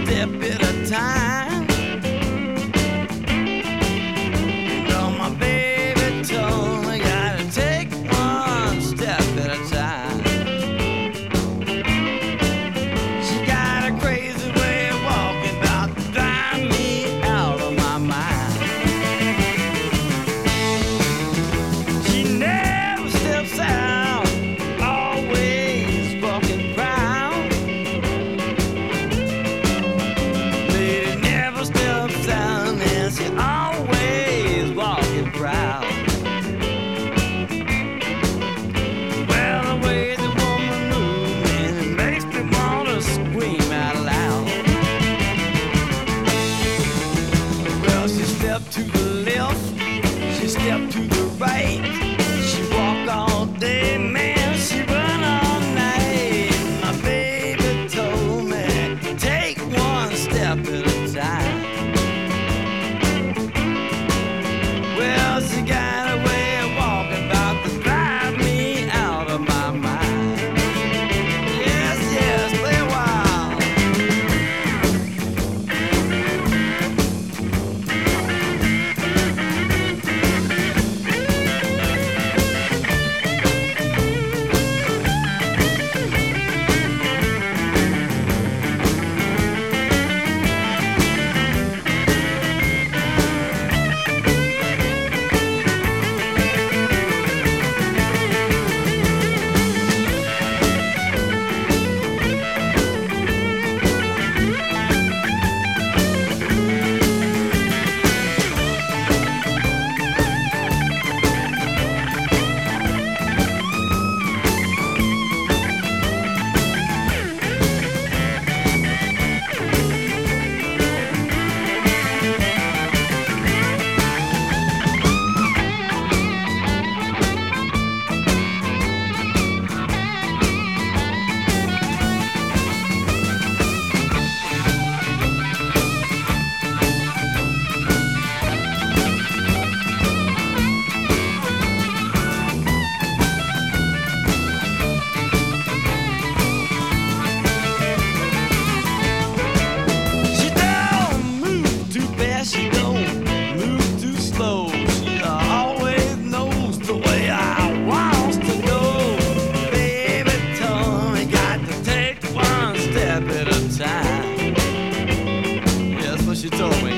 step at a time. You know my baby told me gotta take one step at a time. She got a crazy way of walking, about to drive me out of my mind. She never steps out, always walking proud. Lady never steps out, and she always walking proud. Well, the way the woman moves, and it makes me wanna scream out loud. Well, she stepped to the left, she stepped to the right. She walk all day, man, she run all night. My baby told me, take one step at a time. Well, she got a way of walking, about to drive me out of my mind. Yes, yes, play a while. She don't move too fast, she don't move too slow. She always knows the way I wants to go. Baby told me got to take one step at a time. Yeah, that's what she told me.